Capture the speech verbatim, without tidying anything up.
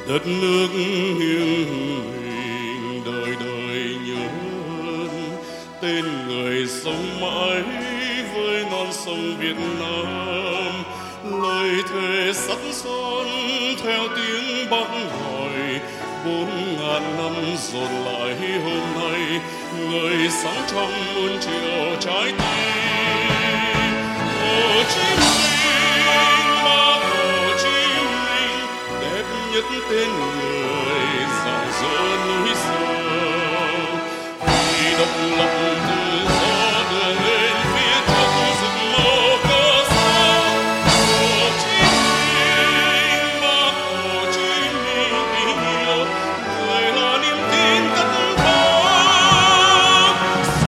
đất nước nghiêng mình đời đời nhớ tên người sống mãi với non sông Việt Nam. Lời thề sắt son theo tiếng Bác hỏi, bốn ngàn năm dồn lại hôm nay, người sáng trong muôn triệu trái tim. Hồ Chí Minh